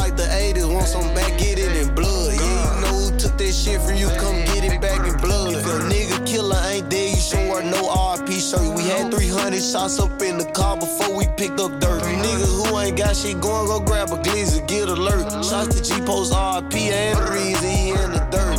like the 80s. Want some back, get it in blood. Yeah, you know who took that shit from you, come get it back in blood. If a nigga killer ain't dead, you should wear no RP shirt. We had 300 shots up in the car before we picked up dirt. You niggas who ain't got shit going, go grab a glizzy, get alert. Shots to G-Post RP and the reason he in the dirt.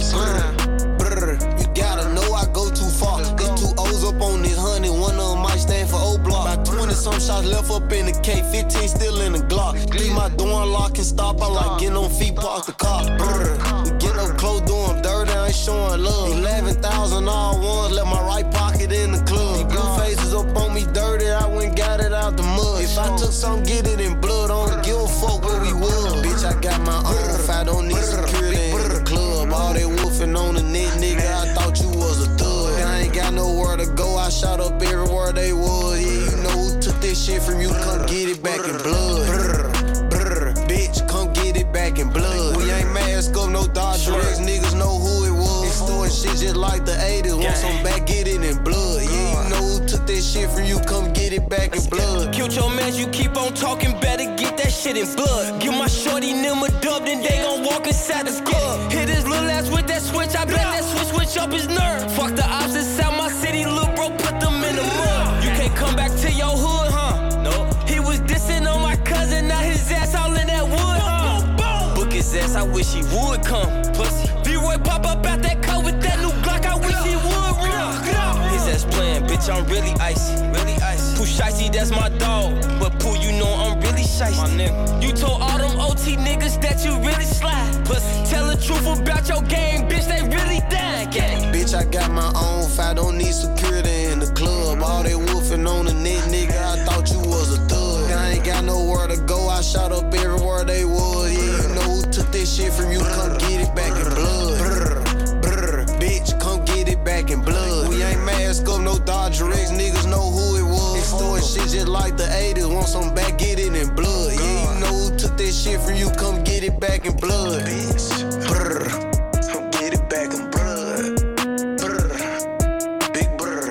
You gotta know I go too far. There's 2 O's up on this 100, one of them might stand for O-Block. About 20 some shots left up in the K, 15 still in the Glock. Leave my door unlocked and stop, I like getting on feet, park the car. We get up close, doing dirty, I ain't showing love. 11,000 all ones, left my right pocket in the club. These blue faces up on me dirty, I went got it out the mud. If I took some, get it in blood, I don't give a fuck where we was. Bitch, I got my own, if I don't need security in the club. All that woofing on the net, nigga, I thought you was a thug. I ain't got nowhere to go, I shot up everywhere they was. Yeah, you know who took this shit from you, come get it back in blood. Bitch, come get it back in blood. We ain't mask up, no Dodger X, niggas know who it was. Extorting shit just like the 80s, want some back, get it in blood. Yeah, you know who took that shit from you, come get it back in blood. Killed your man, you keep on talking, better get that shit in blood. Give my shorty them a dub, then they gon' walk inside the club. Hit his little ass with that switch, I bet that switch up his nerve. Fuck the ops inside my city, little bro, put them in the mud. You can't come back to your hood, huh? No. He was dissing on my cousin, now his ass all in that wood, huh? Book his ass, I wish he would come. Pussy. V-Roy pop up out that car with that new Glock, I wish he would run. His ass playing, bitch, I'm really icy. Really icy. Pooh Shicey, that's my dog. But Pooh, you know I'm really shicey. My nigga. You told all them OT niggas that you really slide. Pussy. Tell the truth about your game, bitch, they really dying. Bitch, I got my own, if I don't need security in the club. All that woofing on the net, nigga, I thought you was a thug. I ain't got nowhere to go, I shot up everywhere they was. Yeah, you know who took this shit from you, come get it back in blood. Bitch, come get it back in blood. We ain't mask up, no Dodger X, niggas know who it was. Extorting shit just like the 80s, want some back, get it in blood. Yeah, you know who took this shit from you, come get it back in blood. Bitch, come get it back in blood. Big brr.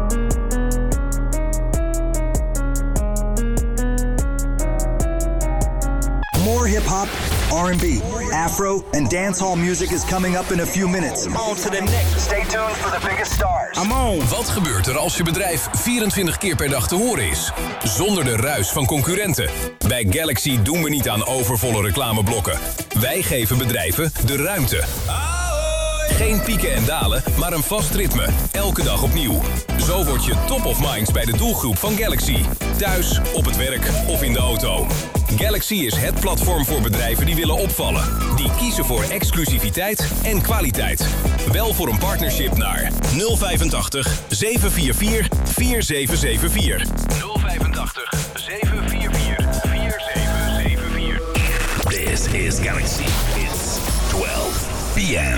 More hip-hop, R&B, Afro, and dancehall music is coming up in a few minutes. On to the next. Stay tuned for the biggest stars. I'm on. Wat gebeurt er als je bedrijf 24 keer per dag te horen is? Zonder de ruis van concurrenten. Bij Galaxy doen we niet aan overvolle reclameblokken. Wij geven bedrijven de ruimte. Geen pieken en dalen, maar een vast ritme. Elke dag opnieuw. Zo word je top of minds bij de doelgroep van Galaxy. Thuis, op het werk of in de auto. Galaxy is het platform voor bedrijven die willen opvallen. Die kiezen voor exclusiviteit en kwaliteit. Bel voor een partnership naar 085 744 4774. 085 744 4774. This is Galaxy. It's 12 p.m.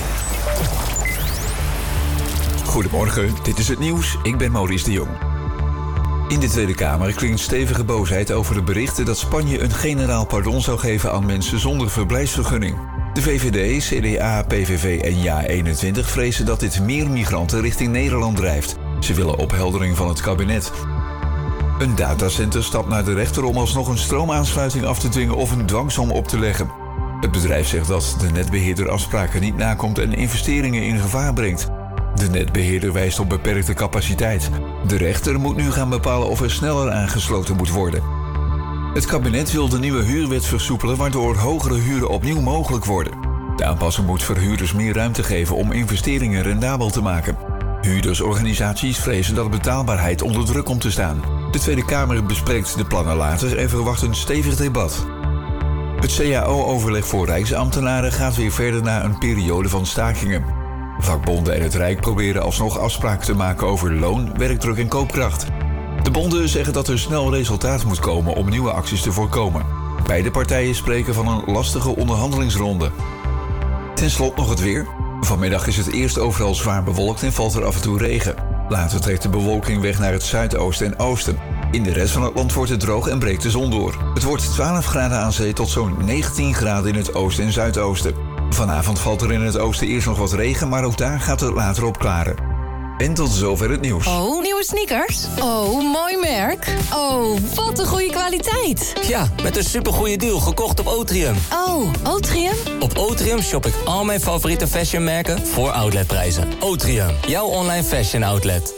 Goedemorgen, dit is het nieuws. Ik ben Maurice de Jong. In de Tweede Kamer klinkt stevige boosheid over de berichten dat Spanje een generaal pardon zou geven aan mensen zonder verblijfsvergunning. De VVD, CDA, PVV en JA21 vrezen dat dit meer migranten richting Nederland drijft. Ze willen opheldering van het kabinet. Een datacenter stapt naar de rechter om alsnog een stroomaansluiting af te dwingen of een dwangsom op te leggen. Het bedrijf zegt dat de netbeheerder afspraken niet nakomt en investeringen in gevaar brengt. De netbeheerder wijst op beperkte capaciteit. De rechter moet nu gaan bepalen of er sneller aangesloten moet worden. Het kabinet wil de nieuwe huurwet versoepelen, waardoor hogere huren opnieuw mogelijk worden. De aanpassing moet verhuurders meer ruimte geven om investeringen rendabel te maken. Huurdersorganisaties vrezen dat betaalbaarheid onder druk komt te staan. De Tweede Kamer bespreekt de plannen later en verwacht een stevig debat. Het CAO-overleg voor Rijksambtenaren gaat weer verder na een periode van stakingen. Vakbonden en het Rijk proberen alsnog afspraken te maken over loon, werkdruk en koopkracht. De bonden zeggen dat er snel resultaat moet komen om nieuwe acties te voorkomen. Beide partijen spreken van een lastige onderhandelingsronde. Ten slotte nog het weer. Vanmiddag is het eerst overal zwaar bewolkt en valt er af en toe regen. Later trekt de bewolking weg naar het zuidoosten en oosten. In de rest van het land wordt het droog en breekt de zon door. Het wordt 12 graden aan zee tot zo'n 19 graden in het oosten en zuidoosten. Vanavond valt er in het oosten eerst nog wat regen, maar ook daar gaat het later opklaren. En tot zover het nieuws. Oh, nieuwe sneakers? Oh, mooi merk. Oh, wat een goede kwaliteit. Ja, met een supergoeie deal gekocht op Otrium. Oh, Otrium? Op Otrium shop ik al mijn favoriete fashionmerken voor outletprijzen. Otrium, jouw online fashion outlet.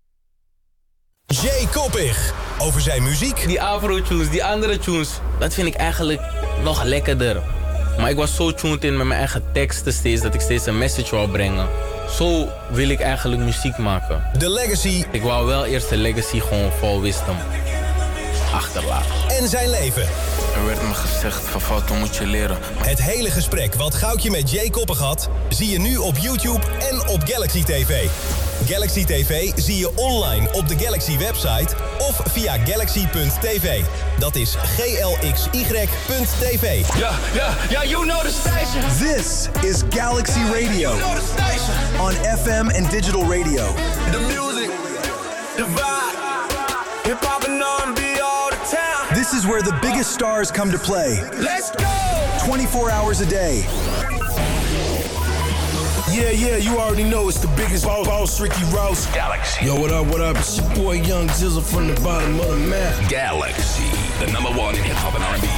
Jay Koppig, over zijn muziek. Die Afro-tunes, die andere tunes, dat vind ik eigenlijk nog lekkerder. Maar ik was zo tuned in met mijn eigen teksten steeds, dat ik steeds een message wou brengen. Zo wil ik eigenlijk muziek maken. The Legacy. Ik wou wel eerst de legacy gewoon vol wisdom achterlaten. En zijn leven. Er werd me gezegd, van fouten moet je leren. Het hele gesprek wat Goudje met Jay Koppig had, zie je nu op YouTube en op Galaxy TV. Galaxy TV zie je online op de Galaxy website of via galaxy.tv. Dat is glxy.tv. Yeah, you know the station. This is Galaxy Radio. You know the station. On FM and digital radio. The music, the vibe, hip-hop and R&B all the time. This is where the biggest stars come to play. Let's go! 24 hours a day. Yeah, you already know it's the biggest boss, Ricky Ross. Galaxy. Yo, what up? It's your boy Young Jizzle from the bottom of the map. Galaxy, the number one in hip-hop and R&B.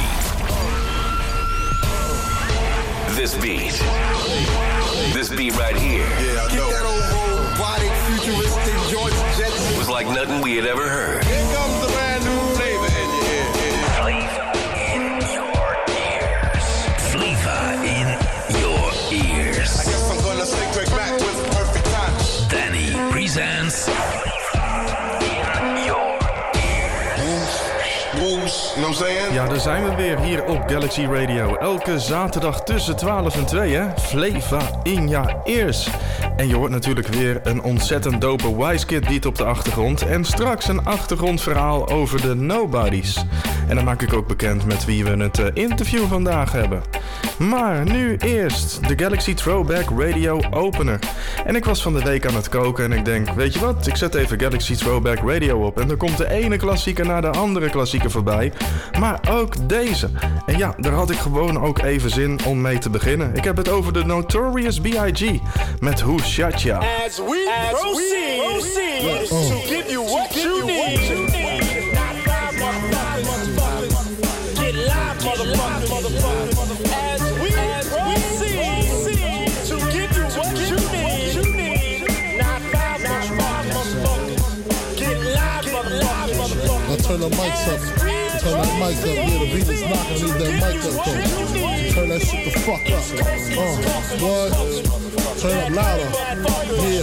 This beat right here. Yeah, I know. Get that old robotic, futuristic George Jetson. Was like nothing we had ever heard. Here comes the brand new flavor in your ear. Flavor in your ears. Flavor in your ears. I guess I'm gonna stick right back with perfect time. Danny presents Flavor in your ears. Moves, you know what I'm saying? Ja, daar zijn we weer hier op Galaxy Radio. Elke zaterdag tussen 12 en 2, hè? Flava in je ears. En je hoort natuurlijk weer een ontzettend dope Wizkid beat op de achtergrond. En straks een achtergrondverhaal over de Nobodies. En dan maak ik ook bekend met wie we het interview vandaag hebben. Maar nu eerst de Galaxy Throwback Radio Opener. En ik was van de week aan het koken en ik denk, weet je wat? Ik zet even Galaxy Throwback Radio op. En dan komt de ene klassieker naar de andere klassieker voorbij. Maar ook deze. En ja, daar had ik gewoon ook even zin om mee te beginnen. Ik heb het over de Notorious B.I.G. met Who Shot Ya. As we proceed to give you what you need. Get live, motherfucker. As we proceed to give you what you need. Not five, motherfucker. Get live, motherfucker. Now turn the mics up. Turn that mic up. Yeah, the beat is knocking. I need that mic up though. Turn that shit the fuck up. What? Turn up louder. Yeah.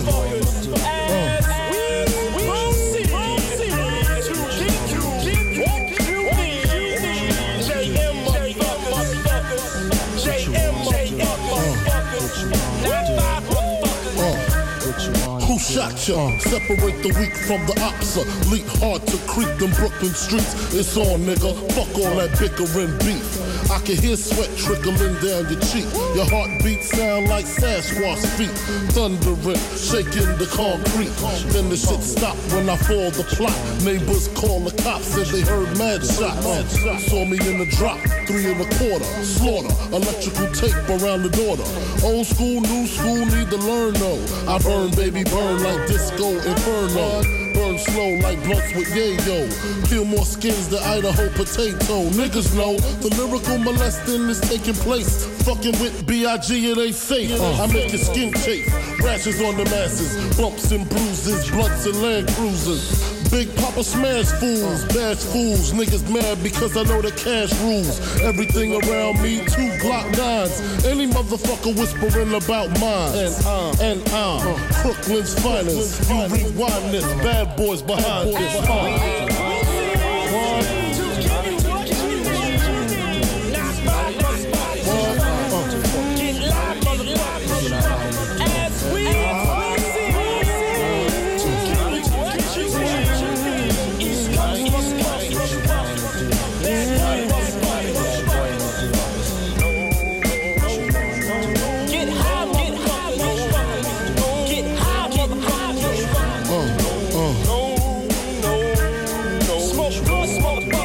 Who shot ya? Separate the weak from the ops. Leap hard to creep them Brooklyn streets. It's on, nigga. Fuck all that bickering beef. I can hear sweat trickling down your cheek. Your heartbeat sound like Sasquatch feet. Thundering, shaking the concrete. Then the shit stop when I fall the plot. Neighbors call the cops, said they heard mad shots. Saw me in the drop, 3 1/4. Slaughter, electrical tape around the daughter. Old school, new school, need to learn though. I burn, baby, burn like disco inferno. Burn slow like blunts with yayo. Peel more skins than Idaho potato. Niggas know the lyrical molesting is taking place. Fucking with B.I.G. it ain't safe. I make your skin chafe. Rashes on the masses. Bumps and bruises. Blunts and Land Cruisers. Big Papa smash fools, bash fools. Niggas mad because I know the cash rules. Everything around me, 2 Glock 9s. Any motherfucker whispering about mine. And I'm Brooklyn's finest. You rewind this, bad boys behind this. Smoke,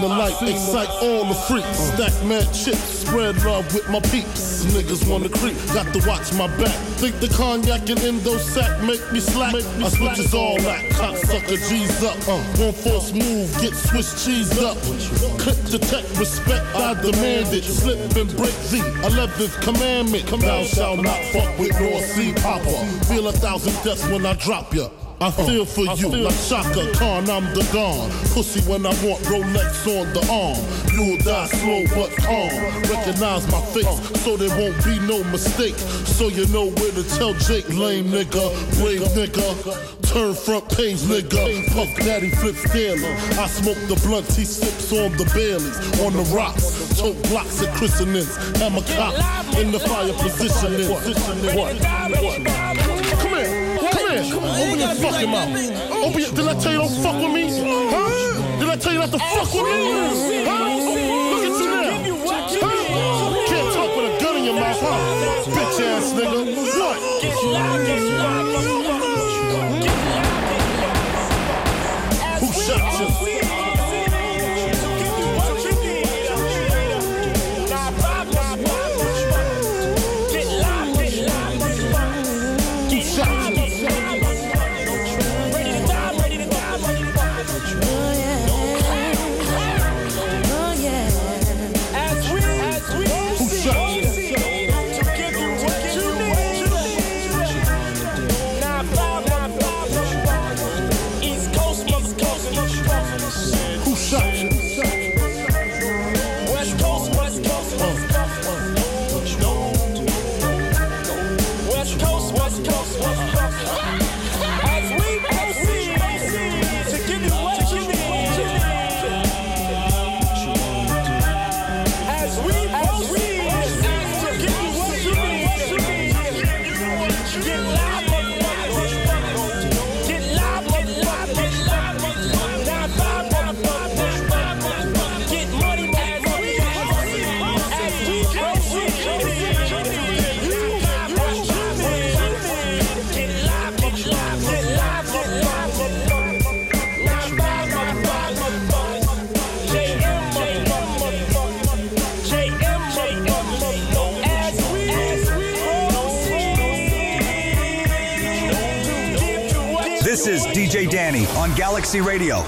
the light, excite all the freaks. Stack mad chips, spread love with my peeps. Niggas wanna creep, got to watch my back. Think the cognac and endo sack make me slack. I switches all that, cocksucker G's up. One false move, get Swiss cheese up. Clip detect, respect, I demand it. Slip and break the 11th commandment. Thou shalt not fuck with North Sea Papa. Feel 1,000 deaths when I drop ya. I feel for you like Shaka Khan, I'm the Don. Pussy when I want Rolex on the arm. You'll die slow but calm. Recognize my face so there won't be no mistake. So you know where to tell Jake, lame nigga, brave nigga. Turn front page nigga. Puff Daddy flips daily. I smoke the blunts, he sips on the Baileys. On the rocks, choke blocks and christenings. Hammer cops in the fire positioning. What? Come here. Open your fucking mouth. Open your, did I tell you don't fuck with me? Huh? Did I tell you not to fuck with me? Huh? Look at you now. Huh? Can't talk with a gun in your mouth, huh? Bitch ass nigga. What? Who shot you? This is DJ Danny on Galaxy Radio.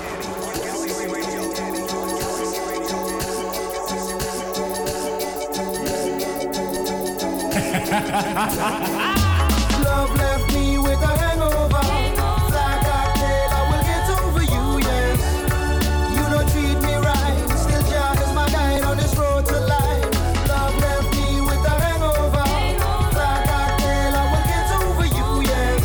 Love left me with a hangover. Fly cocktail, I will get over you, yes. You don't treat me right. Still Jah is my guide on this road to life. Love left me with a hangover. Fly cocktail, I will get over you, yes.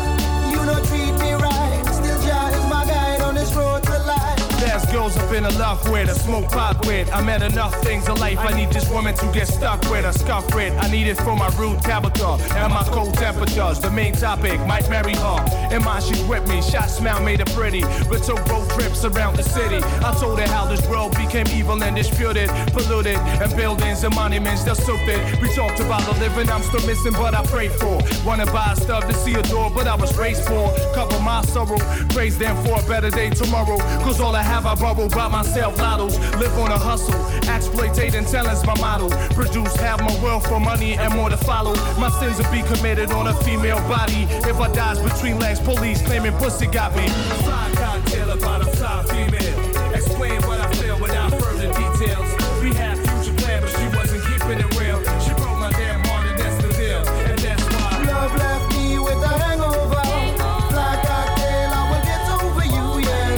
You don't treat me right. Still Jah is my guide on this road to life. There's girls up in a love with, a smoke pot with. I met enough things in life. I need this woman to get stuck with, a scuff with. I need it for my rude character and my cold temperatures. The main topic might marry her. In mind, she's with me. Shot smile made her pretty. We took road trips around the city. I told her how this world became evil and disputed, polluted, and buildings and monuments they're stupid. We talked about the living I'm still missing, but I prayed for. Wanna buy stuff to see a door, but I was raised for. Cover my sorrow, praise them for a better day tomorrow. Cause all I have I borrow by myself, lottos. Live on a hustle, exploitating talent's my model. Produce half my wealth for money and more to follow. My sins will be committed on a female body. If I dies between legs, police claiming pussy got me. Fly cocktail about a fly female. Explain what I feel without further details. We had future plans, but she wasn't keeping it real. She broke my damn heart and that's the deal. And that's why love left me with a hangover. Fly cocktail, I will get over you, yes.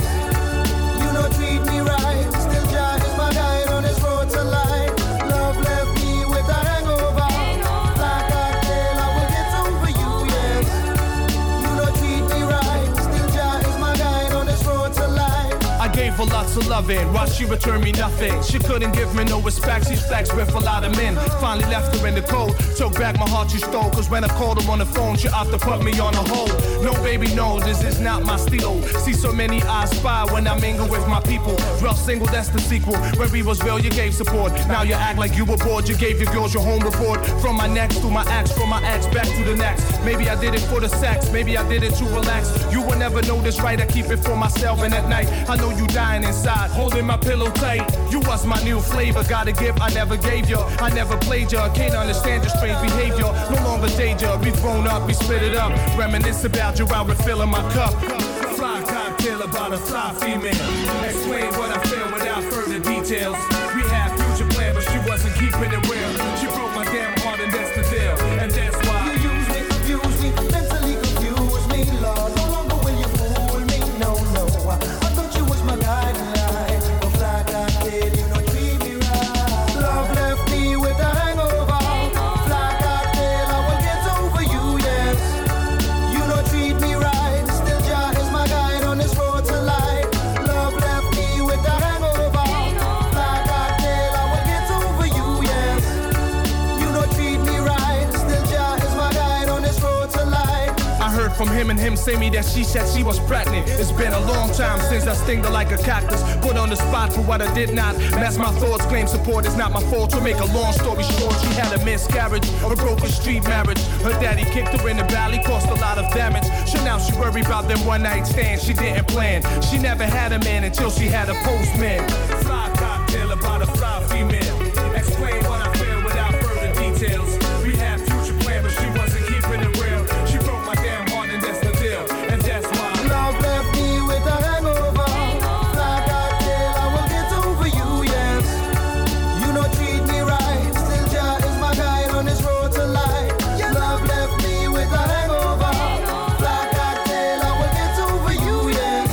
You don't treat me right. Still Jah is my guide on this road to life. Love left me with a hangover. Fly cocktail, I will get over you, yes. You don't treat me right. Still Jah is my guide on this road to life. I gave her lots of loving, while she returned me nothing. She couldn't give me no respect, she's flexed with a lot of men. Finally left her in the cold, took back my heart she stole. Cause when I called her on the phone, she opted to put me on a hold. No baby, no, this is not my stilo. See so many eyes spy when I mingle with my people. Dwell single, that's the sequel. When we was real, you gave support. Now you act like you were bored, you gave your girls your home report. From my next to my ex, from my ex back to the next. Maybe I did it for the sex, maybe I did it to relax. You will never know this right, I keep it for myself. And at night, I know you dying inside, holding my pillow tight. You was my new flavor, got a gift I never gave you. I never played you, can't understand your strange behavior. No longer danger, we've grown up, we split it up. Reminisce about you while refilling my cup. Fly cocktail about a fly female. Explain what I feel without further details. We had future plans, but she wasn't keeping it real. She broke my damn heart and that's the deal. And that's why you use me, confuse me, mentally confuse me, Lord. No longer will you fool me, no. I thought you was my guiding light. But fly cocktail, you don't treat me right. Love left me with a hangover. Fly cocktail, I will get over you, yes. You don't treat me right. Still Jah is my guide on this road to light. Love left me with a hangover. Fly cocktail, I will get over you, yes. You don't treat me right. Still Jah is my guide on this road to light. I heard from him and him say me that she said she was pregnant. It's been a long time since I stinged her like a cactus. Put on the spot for what I did not. Mask my thoughts, claim support is not my fault. To make a long story short, she had a miscarriage, a broken street marriage. Her daddy kicked her in the valley, caused a lot of damage. So now she worry about them one night stands she didn't plan. She never had a man until she had a postman. Fly cocktail about a fly female. Explain what I feel without further details. We had future plans, but she wasn't keeping it real. She broke my damn heart and that's the deal. And that's why Love left me with a hangover. Fly cocktail, I will get over you, yes. You don't treat me right. Still Jah is my guide on this road to light. Love left me with a hangover. Fly cocktail, I will get over you, yes.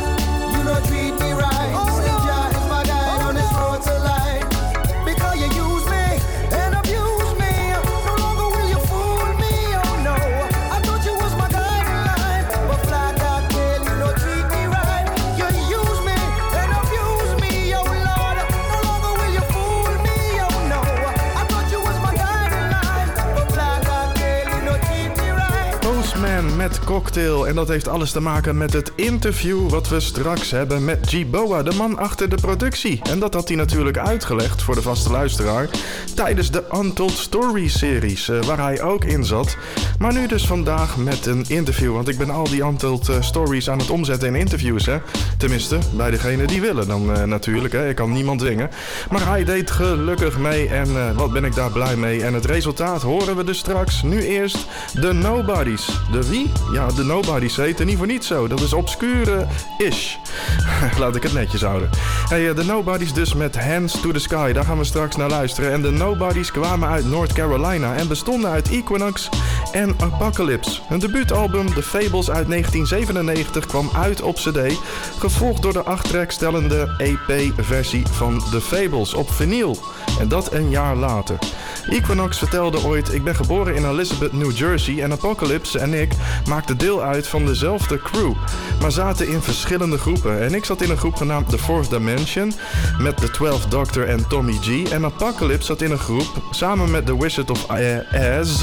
You don't treat me right. Still Jah is my guide on this road to light. Because you use me and abuse me. No longer will you fool me, oh no. I thought you was my guiding light. But fly cocktail, you don't treat me right. You use me and abuse me, oh Lord. No longer will you fool me, oh no. I thought you was my guiding light. But fly cocktail, you don't treat me right. Postman met Cocktail. En dat heeft alles te maken met het interview wat we straks hebben met G-Boa, de man achter de productie. En dat had hij natuurlijk uitgelegd voor de vaste luisteraar tijdens de Untold Stories-series, waar hij ook in zat. Maar nu dus vandaag met een interview, want ik ben al die Untold Stories aan het omzetten in interviews, hè. Tenminste, bij degene die willen dan natuurlijk, hè. Ik kan niemand dwingen. Maar hij deed gelukkig mee en wat ben ik daar blij mee. En het resultaat horen we dus straks. Nu eerst de Nobodies. De wie? Ja, de Nobodies heten niet voor niets zo. Dat is obscure-ish. Laat ik het netjes houden. Hey, de Nobodies dus met Hands to the Sky. Daar gaan we straks naar luisteren. En de Nobodies kwamen uit North Carolina en bestonden uit Equinox en Apocalypse. Hun debuutalbum The Fables uit 1997 kwam uit op CD, gevolgd door de 8-track stellende EP-versie van The Fables op vinyl. En dat een jaar later. Equinox vertelde ooit: ik ben geboren in Elizabeth, New Jersey en Apocalypse en ik maakten deel uit van dezelfde crew, maar zaten in verschillende groepen. En ik zat in een groep genaamd The Fourth Dimension met The 12th Doctor en Tommy G. En Apocalypse zat in een groep samen met The Wizard of Oz,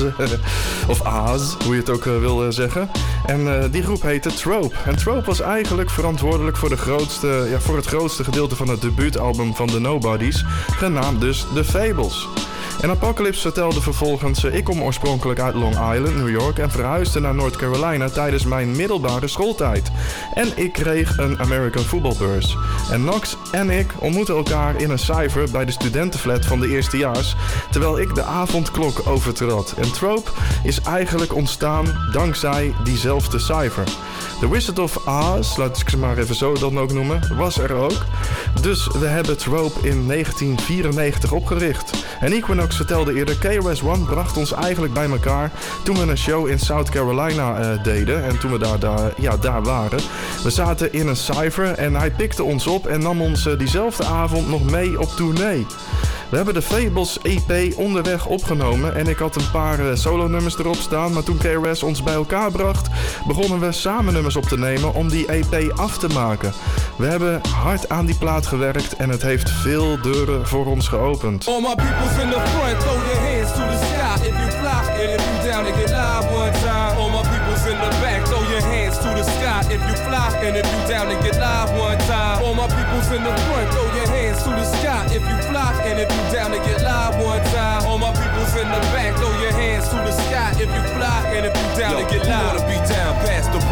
of Oz, hoe je het ook wil zeggen. En die groep heette Trope. En Trope was eigenlijk verantwoordelijk voor, voor het grootste gedeelte van het debuutalbum van The Nobodies, genaamd dus The Fables. En Apocalypse vertelde vervolgens: ik kom oorspronkelijk uit Long Island, New York en verhuisde naar North Carolina tijdens mijn middelbare schooltijd. En ik kreeg een American voetbalbeurs. En Nox en ik ontmoetten elkaar in een cypher bij de studentenflat van de eerstejaars, terwijl ik de avondklok overtrad. En Trope is eigenlijk ontstaan dankzij diezelfde cypher. The Wizard of Oz, laat ik ze maar even zo dan ook noemen, was er ook. Dus we hebben Trope in 1994 opgericht. En Equinox vertelde eerder: KRS-One bracht ons eigenlijk bij elkaar toen we een show in South Carolina deden. En toen we daar waren. We zaten in een cypher en hij pikte ons op en nam ons diezelfde avond nog mee op tournee. We hebben de Fables EP onderweg opgenomen en ik had een paar solo-nummers erop staan. Maar toen KRS ons bij elkaar bracht, begonnen we samen nummers op te nemen om die EP af te maken. We hebben hard aan die plaat gewerkt en het heeft veel deuren voor ons geopend. All my peoples in the front, throw your hands to the sky if you fly, and if you down to get live one time. All my peoples in the back, throw your hands to the sky if you fly, and if you down to get live one time. All my peoples in the front, throw your hands to the sky if you fly, and if you down to get live one time. All my peoples in the back, throw your hands to the sky if you fly, and if you down to get live. Wanna be down past the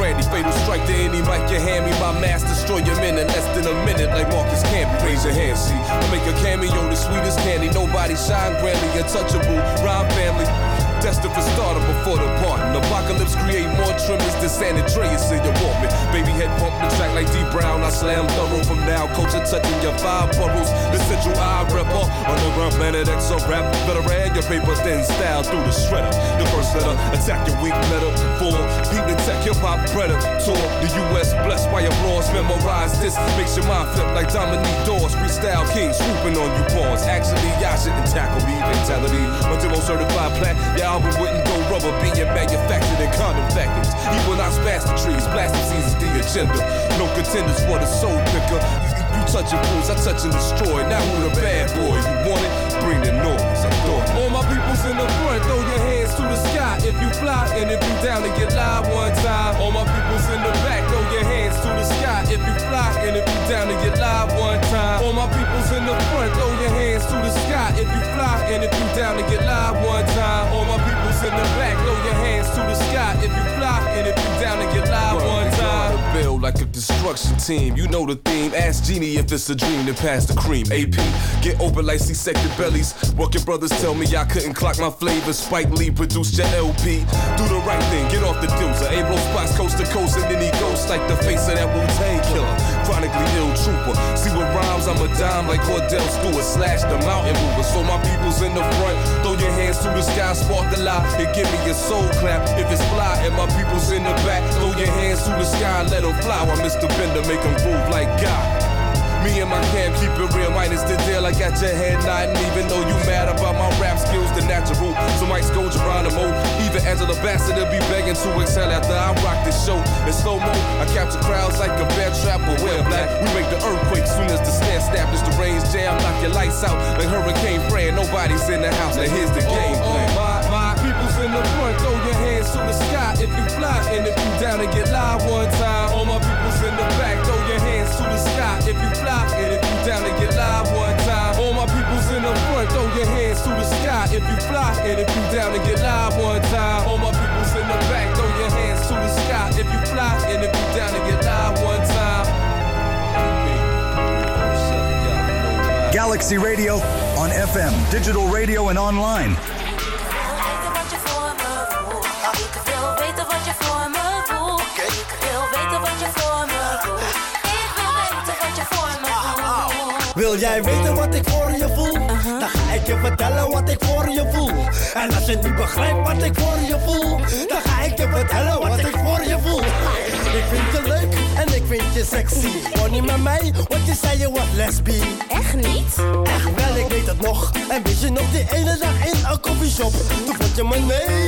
brandy. Fatal strike to any mic you hand me. My mass destroy your men in less than a minute like Marcus Camby. Raise your hand, see. I make a cameo, the sweetest candy. Nobody shine grandly, untouchable. Rhyme family. Destined for starter before the party. Apocalypse create more tremors than San Andreas in your apartment. Baby head pump the track like D Brown. I slam thorough from now. Culture touching your 5 boroughs. The central eye rapper. Underground planet X or rap. Veteran your paper thin style through the shredder. The first letter attack your weak letter. 4. Beat the tech hip hop predator. The US blessed by applause. Memorize this. Makes your mind flip like Dominique Dawes. Freestyle king swooping on you pawns. Actually, y'all shouldn't tackle me. Mentality. Until I'm certified plat. Your album wouldn't go rubber, being manufactured in condom factories. Equinox bastard trees, plastic seeds is the agenda. No contenders for the soul picker. You touching fools, I touch and destroy. Now who the bad boy? You want it? Bring the noise. I thought. All my peoples in the front, throw your hands to the sky if you fly, and if you down to get live one time. All my peoples in the back, throw your hands to the sky if you fly, and if you down to get live one time. All my peoples in the front, throw your hands to the sky if you fly, and if you down to get live one time. All my peoples in the back, throw your hands to the sky if you fly, and if you down to get live one time. Build like a construction team, you know the theme. Ask Genie if it's a dream, then pass the cream. AP, get open like C-sected bellies. Working brothers tell me I couldn't clock my flavor. Spike Lee produced your LP. Do the right thing, get off the doozer. A-roll spots coast to coast, and then he ghosts like the face of that Wu-Tang killer. Chronically ill trooper. See what rhymes, I'm a dime like Cordell Stewart. Slash the mountain mover. So my people's in the front, throw your hands to the sky, spark the light, and give me a soul clap. If it's fly, and my people's in the back, throw your hands to the sky, let them fly. While Mr. Bender make them groove like God. Me and my camp keep it real, minus the deal. I got your head nodding, even though you mad about my rap skills, the natural. So Mike's go Geronimo, even Angela Bassett be begging to excel after I rock this show. In slow mo, I capture crowds like a bear trap or wear black. We make the earthquake soon as the snare snap, as the rains jam, knock your lights out like Hurricane Fran. Nobody's in the house, now here's the game plan. My people's in the front, throw your hands to the sky if you fly, and if you down to get live one time. All my people's in the back, throw your hands to the sky if you fly, and if you down to get live one time. All my people's in the front, throw your hands to the sky if you fly, and if you down to get live one time. All my people's in the back, throw your hands to the sky if you fly, and if you down to get live one time. Galaxy Radio on FM, digital radio and online. Wil jij weten wat ik voor je voel? Dan ga ik je vertellen wat ik voor je voel. En als je niet begrijpt wat ik voor je voel, dan ga ik je vertellen wat ik voor je voel. Ik vind je leuk en ik vind je sexy. Word niet met mij, want je zei je was lesbie. Echt niet? Echt wel, ik weet het nog. En weet je nog die ene dag in een coffeeshop? Toen vond je me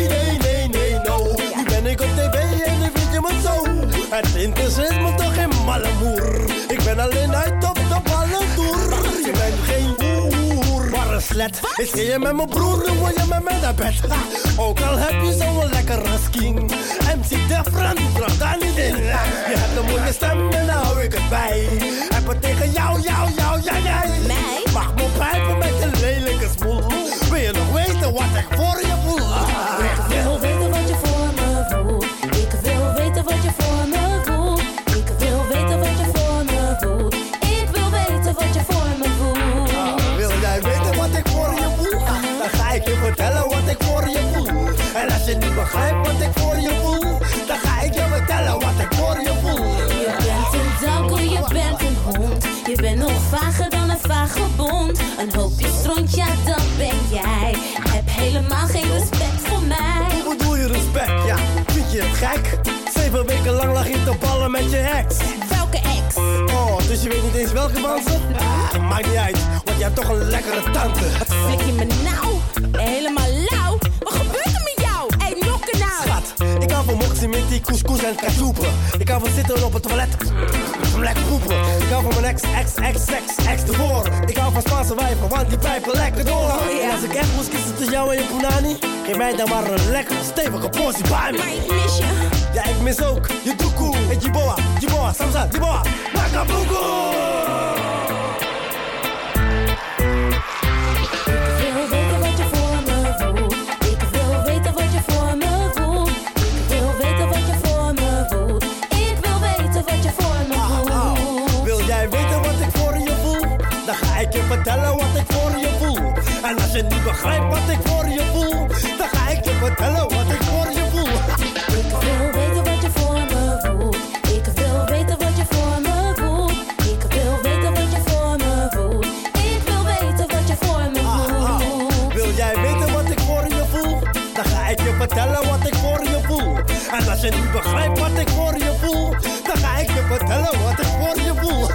nee, no. Nu ben ik op tv en nu vind je me zo. Het interesseert me toch geen malle moer. Ik ben alleen uit op de ballentoer. Je bent geen hoer, maar een slet. Ik zie je met mijn broer, dan word je met mij naar bed. Ook al heb je zo'n lekkere skin. MC Defran, vraag daar niet in. Je hebt een mooie stem en daar hou ik het bij. Heb het tegen jou, jij. Mij? Mag me pijpen met je lelijke smoel. Wil je nog weten wat ik voor je voel? Ik wil weten wat je voor me voelt. Ik wil weten wat je voor me voelt. Ik wil weten wat je voor me voelt. Ik wil weten wat je voor me voelt. Wil jij weten wat ik voor je voel? Dan ga ik je vertellen wat ik voor je voel. En als je niet begrijpt wat ik voor je voel, dan ga ik je vertellen wat ik voor je voel. Je bent een danko, je bent een hond. Je bent nog vager dan een vagebond. Een hoopje stront, ja dat ben jij. Heb helemaal geen respect voor mij. Hoe bedoel je respect? Ja, vind je het gek? 7 weken lang lag je te ballen met je ex. Welke ex? Oh, dus je weet niet eens welke van ze? Maakt niet uit, want je hebt toch een lekkere tante. Wat flik je me nou? Helemaal lauw? Wat gebeurt er met jou? Hé, nokken nou! Schat, ik hou van moxie met die couscous en kajoepen. Ik hou van zitten op het toilet, lekker poepen. Ik hou van mijn ex ervoor. Ik hou van Spaanse wijven, want die pijpen lekker door. En als ik echt moest kiezen tussen jou en je punani, geef mij dan maar een lekkere stevige portie bij me. Maar ik mis je. Ja, ik mis ook je doekoe en Jiboa, Samsa, Jiboa, Makabuku! Ik wil weten wat je voor me voelt. Ik wil weten wat je voor me voelt. Ik wil weten wat je voor me voelt. je niet begrijpt wat ik voor je voel, dan ga ik je vertellen wat ik voor je voel. Ik wil weten wat je voor me voelt. Ik wil weten wat je voor me voelt. Ik wil weten wat je voor me voelt. Ik wil weten wat je voor me voelt. Wil jij weten wat ik voor je voel? Dan ga ik je vertellen wat ik voor je voel. En als je niet begrijpt wat ik voor je voel, dan ga ik je vertellen wat ik voor je voel.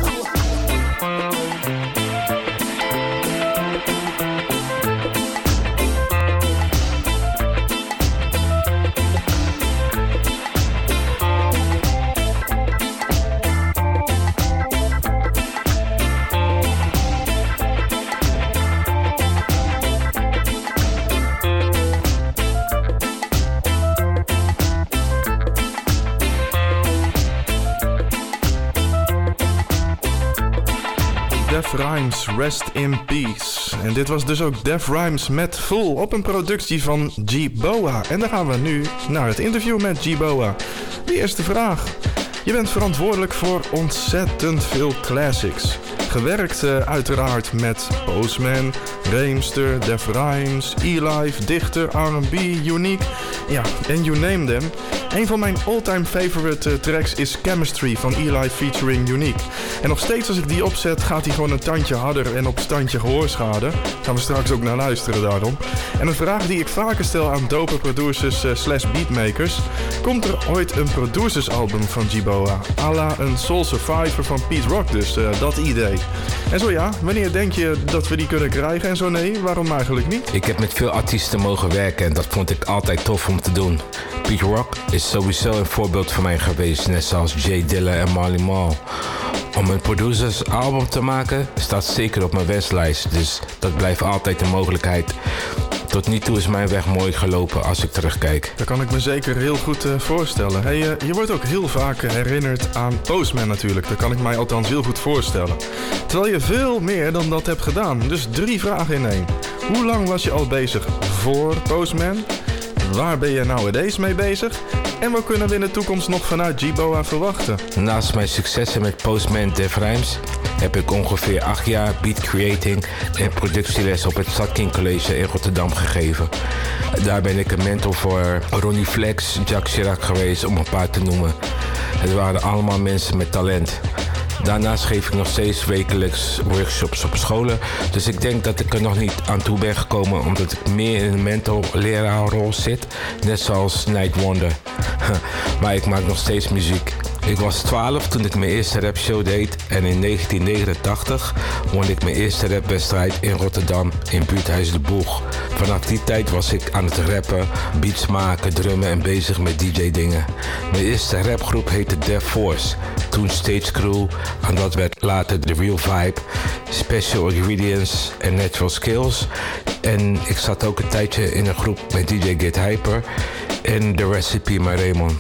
Def Rhymes, Rest in Peace. En dit was dus ook Def Rhymes met Full op een productie van G-Boa. En dan gaan we nu naar het interview met G-Boa. De eerste vraag. Je bent verantwoordelijk voor ontzettend veel classics. Gewerkt uiteraard met Postman, Reemster, Def Rhymes, E-Life, Dichter, R&B, Unique. Ja, en you name them. Een van mijn all-time favorite tracks is Chemistry van E-Life featuring Unique. En nog steeds als ik die opzet gaat hij gewoon een tandje harder en op standje gehoorschade. Gaan we straks ook naar luisteren daarom. En een vraag die ik vaker stel aan dope producers slash beatmakers. Komt er ooit een producersalbum van G-Boa? À la een Soul Survivor van Pete Rock dus, dat idee. En zo ja, wanneer denk je dat we die kunnen krijgen en zo nee, waarom eigenlijk niet? Ik heb met veel artiesten mogen werken en dat vond ik altijd tof om te doen. Pete Rock is sowieso een voorbeeld voor mij geweest, net zoals Jay Dilla en Marley Marl. Om een producersalbum te maken staat zeker op mijn wenslijst, dus dat blijft altijd een mogelijkheid. Tot nu toe is mijn weg mooi gelopen als ik terugkijk. Dat kan ik me zeker heel goed voorstellen. Hey, je wordt ook heel vaak herinnerd aan Postman natuurlijk. Dat kan ik mij althans heel goed voorstellen. Terwijl je veel meer dan dat hebt gedaan. Dus 3 vragen in 1. Hoe lang was je al bezig voor Postman? Waar ben je nowadays mee bezig? En wat kunnen we in de toekomst nog vanuit G-Boa verwachten? Naast mijn successen met Postman Def Rhymes heb ik ongeveer 8 jaar beat creating en productieles op het Zat King College in Rotterdam gegeven. Daar ben ik een mentor voor Ronnie Flex, Jacques Chirac geweest om een paar te noemen. Het waren allemaal mensen met talent. Daarnaast geef ik nog steeds wekelijks workshops op scholen. Dus ik denk dat ik er nog niet aan toe ben gekomen omdat ik meer in een mentor-leraarrol zit. Net zoals Night Wonder. Maar ik maak nog steeds muziek. Ik was 12 toen ik mijn eerste rapshow deed en in 1989 won ik mijn eerste rapwedstrijd in Rotterdam in buurthuis De Boeg. Vanaf die tijd was ik aan het rappen, beats maken, drummen en bezig met DJ-dingen. Mijn eerste rapgroep heette Def Force, toen Stage Crew en dat werd later The Real Vibe, Special Ingredients en Natural Skills. En ik zat ook een tijdje in een groep met DJ Get Hyper en The Recipe met Raymond.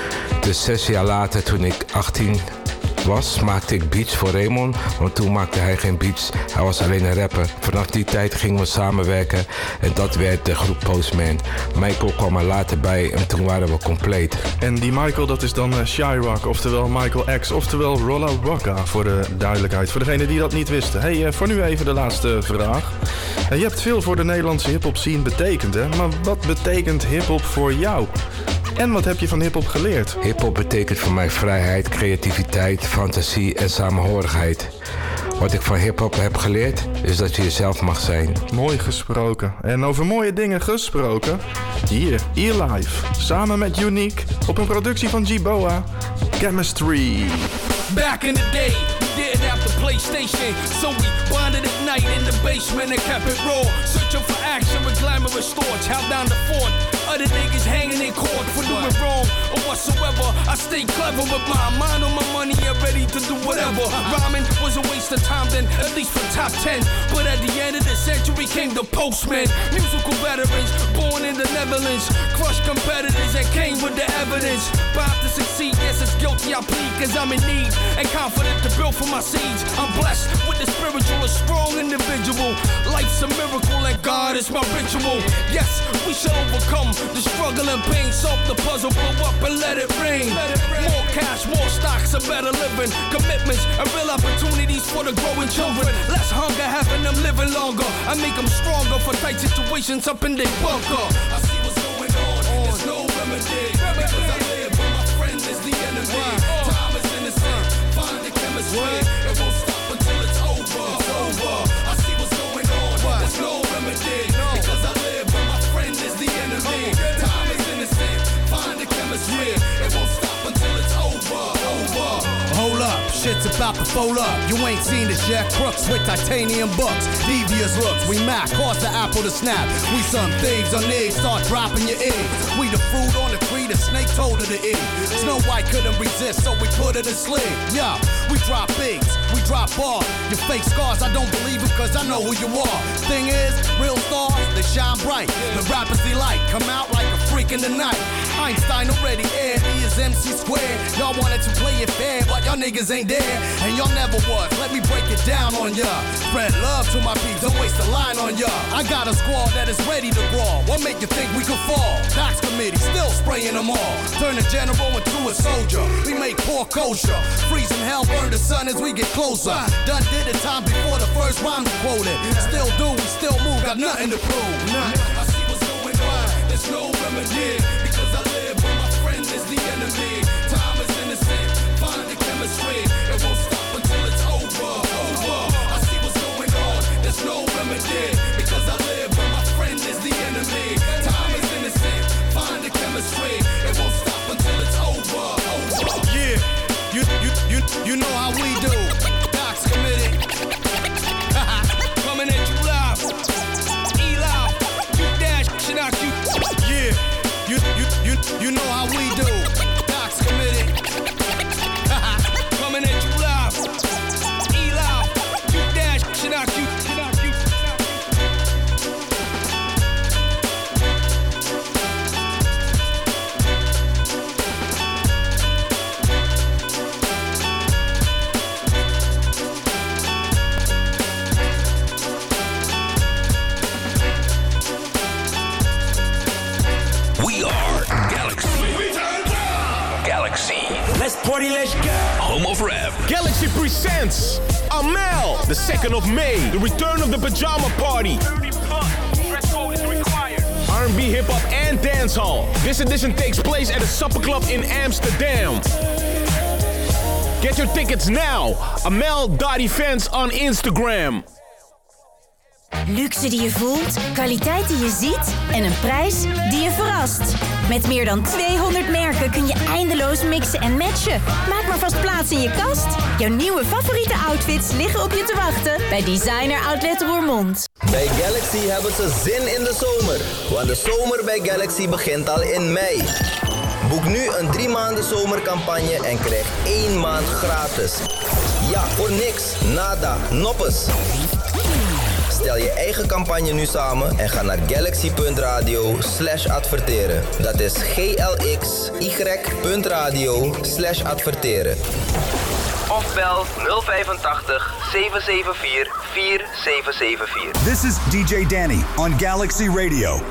Dus 6 jaar later, toen ik 18 was, maakte ik beats voor Raymond. Want toen maakte hij geen beats, hij was alleen een rapper. Vanaf die tijd gingen we samenwerken en dat werd de groep Postman. Michael kwam er later bij en toen waren we compleet. En die Michael, dat is dan Chirac, oftewel Michael X, oftewel Rolla Rocca, voor de duidelijkheid. Voor degenen die dat niet wisten. Hey, voor nu even de laatste vraag. Je hebt veel voor de Nederlandse hip-hop scene betekend, hè? Maar wat betekent hip-hop voor jou? En wat heb je van hip-hop geleerd? Hip-hop betekent voor mij vrijheid, creativiteit, fantasie en samenhorigheid. Wat ik van hip-hop heb geleerd, is dat je jezelf mag zijn. Mooi gesproken. En over mooie dingen gesproken, hier, E-Life, samen met Unique, op een productie van G-Boa, Chemistry. Back in the day, we didn't have the PlayStation, so we bonded at night in the basement and kept it raw. Searching for action with glamorous thoughts, held down the fort. Other niggas hanging in court for doing wrong or whatsoever. I stay clever with my mind on my money and ready to do whatever. Rhyming was a waste of time then, at least for top 10. But at the end of the century came the Postman. Musical veterans, born in the Netherlands. Crushed competitors that came with the evidence. Bound to succeed, yes it's guilty I plead, cause I'm in need and confident to build for my seeds. I'm blessed with the spiritual, a strong individual. Life's a miracle and God is my ritual. Yes, we shall overcome the struggle and pain. Solve the puzzle, blow up and let it rain. More Cash, more stocks, a better living. Commitments and real opportunities for the growing children. Less hunger, having them living longer. I make them stronger for tight situations up in their bunker. I see what's going on. There's no remedy. Because I live where my friend is the enemy. Time is innocent. Find the chemistry. It won't stop until it's over. It's over. I see what's going on. There's no remedy. Because I live where my friend is the enemy. Time is innocent. Find the chemistry. It won't stop until it's over. Hold up, shit's about to fold up. You ain't seen this yet. Crooks with titanium bucks, devious looks. We Mac, cause the apple to snap. We some thieves on eggs, start dropping your eggs. We the fruit on the tree, the snake told her to eat. Snow White couldn't resist, so we put her to sleep. Yeah, we drop bigs, we drop bars. Your fake scars, I don't believe it, cause I know who you are. Thing is, real stars, they shine bright. The rappers they like, come out like a freak in the night. Einstein already aired, he is MC squared. Y'all wanted to play it fair, but y'all niggas ain't there. And y'all never was, let me break it down on ya. Spread love to my peeps, don't waste a line on ya. I got a squad that is ready to brawl. What make you think we could fall? Tax committee, still spraying them all. Turn a general into a soldier. We make poor kosher. Freezing hell, burn the sun as we get closer. Done did it time before the first rhyme was quoted. Still do, we still move, got nothing to prove. I see what's going on, there's no remedy. Because I live where my friend is the enemy. Time is innocent, find the chemistry. It won't stop until it's over. I see what's going on, there's no remedy. Because I live where my friend is the enemy. Time is innocent, find the chemistry. It won't stop until it's over. Yeah, you know how we do. Docs committed. Coming at you live. E-Live. You dash, shit out you. Yeah, you know how we do. Docs committed. Coming at you live. E-Live. You dash, shit out you. Let's party, let's go. Home of Rap. Galaxy presents Amel, the 2nd of May, the return of the pajama party. 30 plus, dress code is required. R&B, hip-hop, and dancehall. This edition takes place at a supper club in Amsterdam. Get your tickets now. Amel.events on Instagram. Luxe die je voelt, kwaliteit die je ziet en een prijs die je verrast. Met meer dan 200 merken kun je eindeloos mixen en matchen. Maak maar vast plaats in je kast. Jouw nieuwe favoriete outfits liggen op je te wachten bij Designer Outlet Roermond. Bij Galaxy hebben ze zin in de zomer. Want de zomer bij Galaxy begint al in mei. Boek nu een 3 maanden zomercampagne en krijg 1 maand gratis. Ja, voor niks, nada, noppes. Stel je eigen campagne nu samen en ga naar galaxy.radio/adverteren. Dat is glxy.radio/adverteren. Of bel 085 774 4774. This is DJ Danny on Galaxy Radio.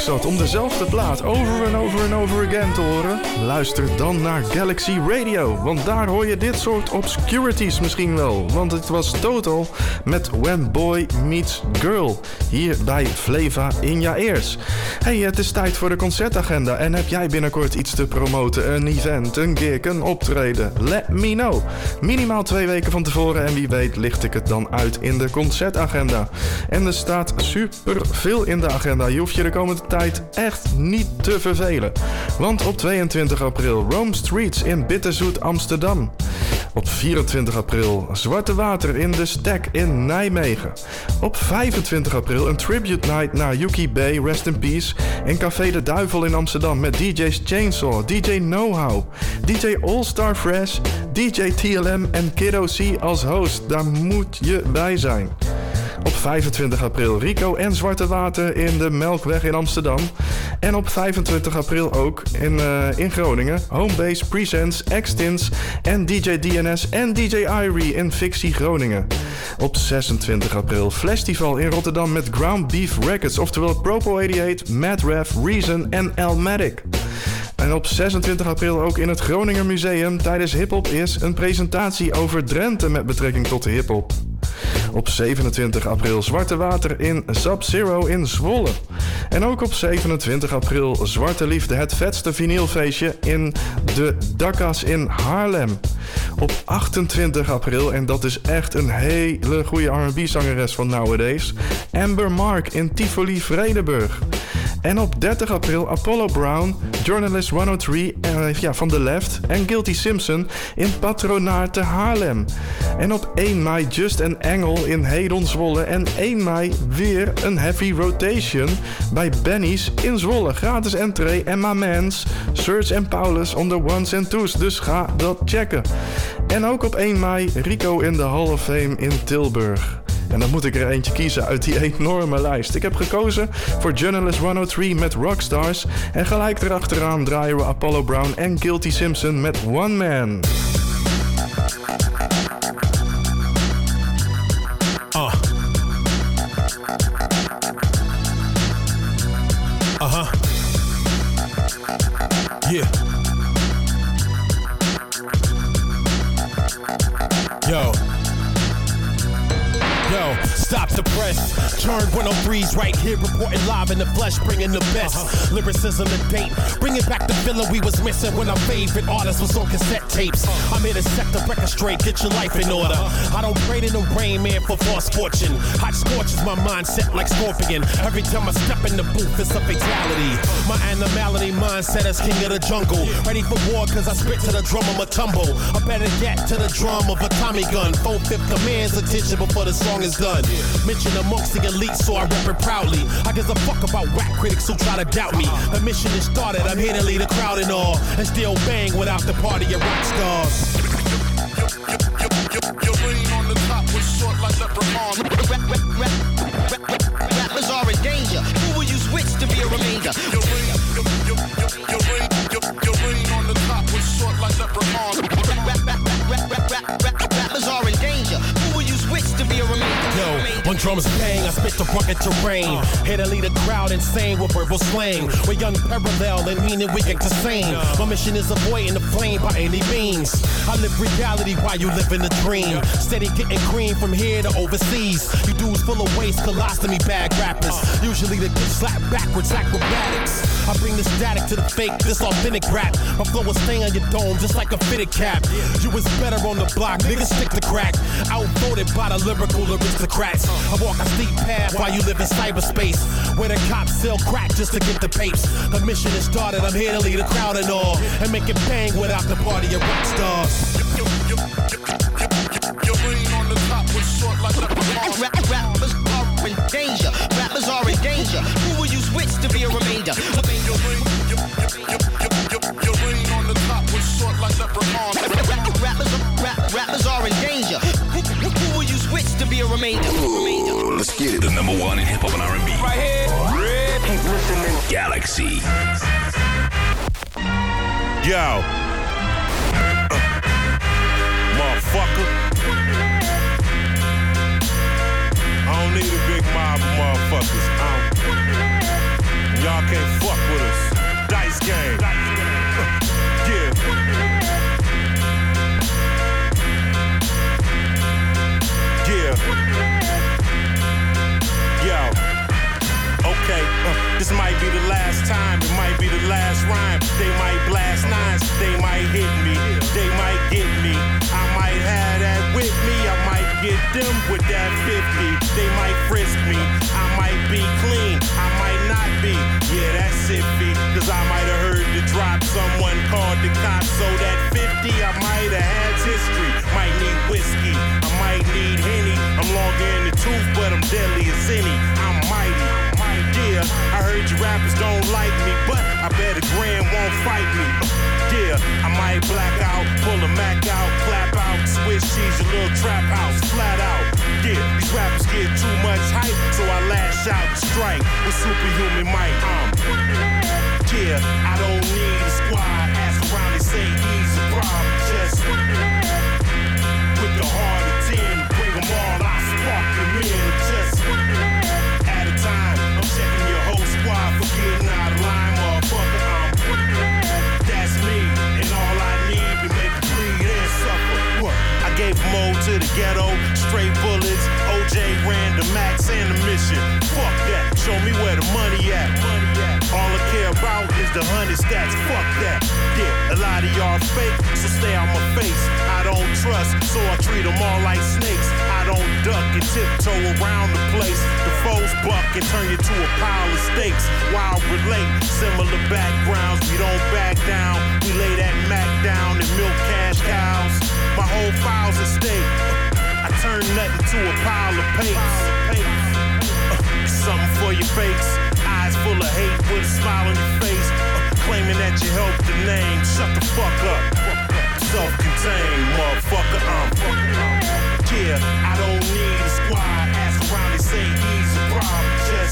zat om dezelfde plaat over en over en over again te horen? Luister dan naar Galaxy Radio, want daar hoor je dit soort obscurities misschien wel. Want het was Total met When Boy Meets Girl, hier bij Fleva in Ja Ears. Hey, het is tijd voor de concertagenda en heb jij binnenkort iets te promoten? Een event, een gig, een optreden? Let me know. Minimaal 2 weken van tevoren en wie weet licht ik het dan uit in de concertagenda. En er staat super veel in de agenda. Je hoeft je de komende tijd echt niet te vervelen. Want op 22 april Rome Streets in Bitterzoet, Amsterdam. Op 24 april Zwarte Water in de Stek in Nijmegen. Op 25 april een tribute night naar Yuki B, rest in peace, in Café de Duivel in Amsterdam met DJ's Chainsaw, DJ Know-How, DJ All Star Fresh, DJ TLM en Kiddo C als host. Daar moet je bij zijn. Op 25 april Rico en Zwarte Water in de Melkweg in Amsterdam. En op 25 april ook in Groningen Homebase Presents, Extins en DJ DNS en DJ Irie in Fictie Groningen. Op 26 april Festival in Rotterdam met Ground Beef Records, oftewel Propo 88, Mad Rev, Reason en Elmatic. En op 26 april ook in het Groninger Museum tijdens Hip Hop is een presentatie over Drenthe met betrekking tot de hip-hop. Op 27 april Zwarte Water in Sub-Zero in Zwolle. En ook op 27 april Zwarte Liefde, het vetste vinylfeestje in de Dakkas in Haarlem. Op 28 april, en dat is echt een hele goede R&B-zangeres van nowadays, Amber Mark in Tivoli Vredenburg. En op 30 april Apollo Brown, Journalist 103 van The Left en Guilty Simpson in Patronaat te Haarlem. En op 1 mei Just en Engel in Hedon Zwolle. En 1 mei weer een heavy rotation bij Benny's in Zwolle. Gratis entree en my mans, Serge en Paulus on the ones and twos. Dus ga dat checken. En ook op 1 mei Rico in de Hall of Fame in Tilburg. En dan moet ik er eentje kiezen uit die enorme lijst. Ik heb gekozen voor Journalist 103 met Rockstars. En gelijk erachteraan draaien we Apollo Brown en Guilty Simpson met One Man. Yeah. Yo, stop the press. Turn 103's right here, reporting live in the flesh, bringing the best lyricism to date. Bringing back the feeling we was missing when our favorite artist was on cassette tapes. I'm here to set the record straight, get your life in order. I don't pray to the rain, man, for false fortune. Hot scorches my mindset like Scorpion. Every time I step in the booth, it's a fatality. My animality mindset is king of the jungle. Ready for war, cause I spit to the drum, I'ma tumble. I better get to the drum of a Tommy gun. 4/5 commands attention before the song is done. Mention amongst the elite, so I rep it proudly. I give a fuck about whack critics who try to doubt me. The mission is started, I'm here to lead the crowd and all. And still bang without the party of rock stars. Your ring on the top was short like leprechaun. Rappers are in danger. Who will you switch to be a remainder? Your ring on the top was short like leprechaun. Rappers are in danger. Who will you switch to be a remainder? Yo, when drums bang, I spit the rugged terrain. Here to lead a crowd insane with verbal slang. We're young parallel and meaning we ain't the same. My mission is avoiding the flame by any means. I live reality while you live in the dream. Steady getting green from here to overseas. You dudes full of waste, colostomy bag rappers. Usually they get slapped backwards, acrobatics. I bring the static to the fake, this authentic rap. My flow will stay on your dome just like a fitted cap. You was better on the block, niggas stick to crack. Outvoted by the lyrical aristocrats. I walk a steep path while you live in cyberspace, where the cops sell crack just to get the papes. The mission is started, I'm here to lead a crowd and all, and make it bang without the party of rock stars. Your ring on the top was short like leprechaun. Rappers are in danger. Rappers are in danger. Who will you switch to be a remainder? Your ring on the top was short like leprechaun. Rappers are in danger. Who will you switch to be a remainder? Ooh, let's get it. The number one in hip hop and R&B. Right here. Keep listening. Galaxy. Yo. Motherfucker. I don't need a big mob of motherfuckers. y'all can't fuck with us. Dice game. Yeah. Yeah. Yo. Okay, this might be the last time, it might be the last rhyme. They might blast nines, they might hit me, they might get me. I might have that with me, I might get them with that 50. They might frisk me, I might be clean, I might not be. Yeah, that's iffy, cause I might have heard the drop. Someone called the cops, so that 50 I might have had history. Might need whiskey, I might need Henny. I'm longer in the tooth, but I'm deadly as any. I'm mighty. Yeah, I heard you rappers don't like me, but I bet a grand won't fight me. Yeah, I might black out, pull a Mac out, clap out, Swiss cheese, your little trap house, flat out. Yeah, these rappers get too much hype, so I lash out and strike with superhuman might. Yeah, I don't need a squad, ask around, they say he's a problem. Just with the heart of 10, bring them all, I spark them in. Just at a time. Checking your whole squad for getting out of line, motherfucker. That's me, and all I need to make a breathe and suffer. I gave more to the ghetto, straight bullets. OJ ran the max and the mission. Fuck that, show me where the money at. All I care about is the 100 stacks. Fuck that. Yeah, a lot of y'all fake, so stay on my face. I don't trust, so I treat them all like snakes. I don't duck and tiptoe around the place. The foes buck and turn you to a pile of steaks. While relate, similar backgrounds, we don't back down. We lay that Mac down and milk cash cows. My whole file's at stake. I turn nothing to a pile of papes. Something for your fakes. Eyes full of hate with a smile on your face. Claiming that you helped the name. Shut the fuck up. Self-contained, motherfucker. Yeah, I don't need a squad. Ask around, they say he's a problem. Just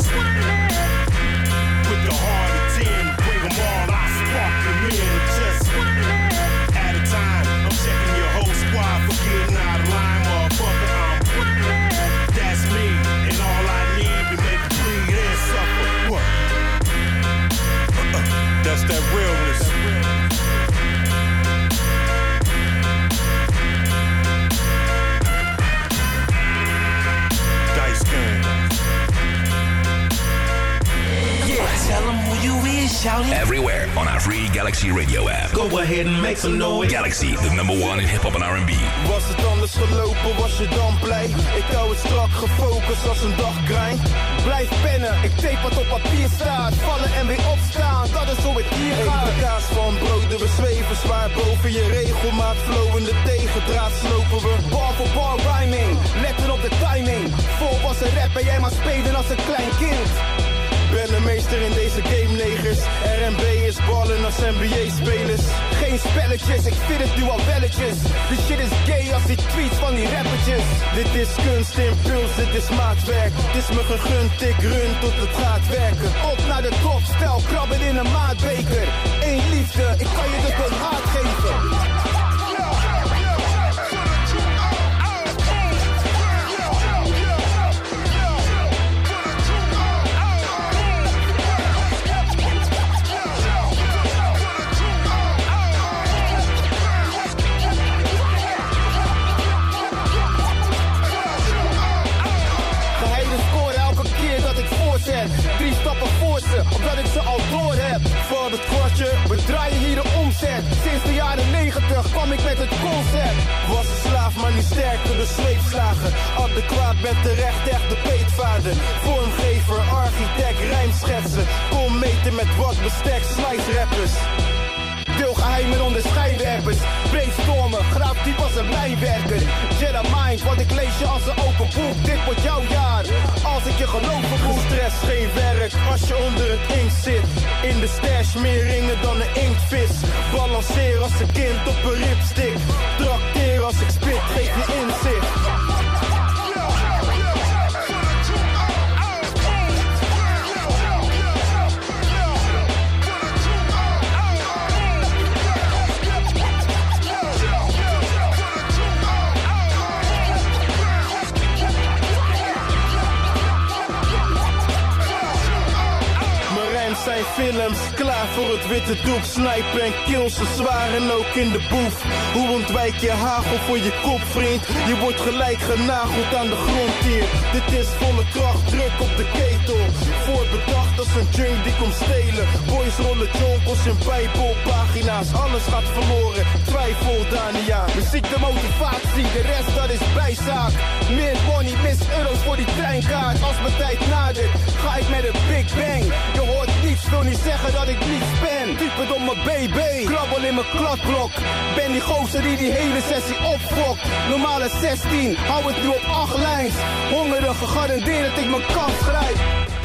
with the heart of 10, bring them all, I spark them in. Just at a time, I'm checking your whole squad for getting out of line, motherfucker. That's me, and all I need to make a breathe and suffer. That's that realness. Dice game. Yeah, tell them who you is, shout it. Everywhere on our free Galaxy Radio app. Go ahead and make some noise. Galaxy, the number one in hip-hop en R&B. Was het anders gelopen, was je dan blij? Ik hou het strak gefocust als een daggrind. Blijf pennen, ik tape wat op papier staat. Vallen en weer opstaan, dat is hoe het hier gaat. De kaas van broden, we zweven zwaar boven je regelmaat. Flowende tegendraad slopen we. Bar voor bar rhyming, letten op de timing. Volwassen rap en jij maar spelen als een klein kind. Ben de meester in deze game, negers. R&B is ballen als NBA-spelers. Geen spelletjes, ik vind het nu al belletjes. Dit shit is gay als die tweets van die rappertjes. Dit is kunst, impuls, dit is maatwerk. Het is me gegund, ik run tot het gaat werken. Op naar de top, stel krabben in een maatbeker. Eén liefde, ik kan je dus een haat geven. Drie stappen voor ze, omdat ik ze al door heb. Voor het kwartje, we draaien hier de omzet. Sinds de jaren 90 kwam ik met het concept. Was een slaaf, maar niet sterker, de zweepslagen. Adequaat, ben terecht echt de peetvader. Vormgever, architect, rijmschetsen. Kom meten met wat bestek, slice rappers. Deel geheimen onderscheidwerpers. Brainstormen, graaf diep als een lijnwerker. Jedi mind, want ik lees je als een open boek. Dit wordt jouw jaar, als ik je geloof vergoed. Stress, geen werk, als je onder het inkt zit. In de stash, meer ringen dan een inktvis. Balanceer als een kind op een ripstick. Trakteer als ik spit, geef je inzicht. voor het witte doek. Snipen en kills ze zwaar en ook in de boef. Hoe ontwijk je hagel voor je kop, vriend? Je wordt gelijk genageld aan de grond hier. Dit is volle kracht, druk op de ketel. Voorbedacht als een junk die komt stelen. Boys rollen jonkels in bijbelpagina's. Alles gaat verloren, twijfel Dania. Muziek de motivatie, de rest dat is bijzaak. Meer money, mis euro's voor die treinkaart. Als mijn tijd nadert, ga ik met een big bang. Je hoort niets, wil niet zeggen dat ik niets ben. Type op mijn BB, krabbel in mijn kladblok. Ben die gozer die hele sessie opfokt. Normale 16, hou het nu op 8 lijns. Hongerig, gegarandeerd dat ik mijn kans grijp.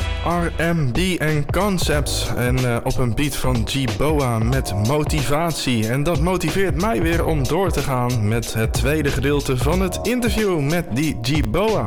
R&B en Concepts en op een beat van G-Boa met motivatie. En dat motiveert mij weer om door te gaan met het tweede gedeelte van het interview met die G-Boa.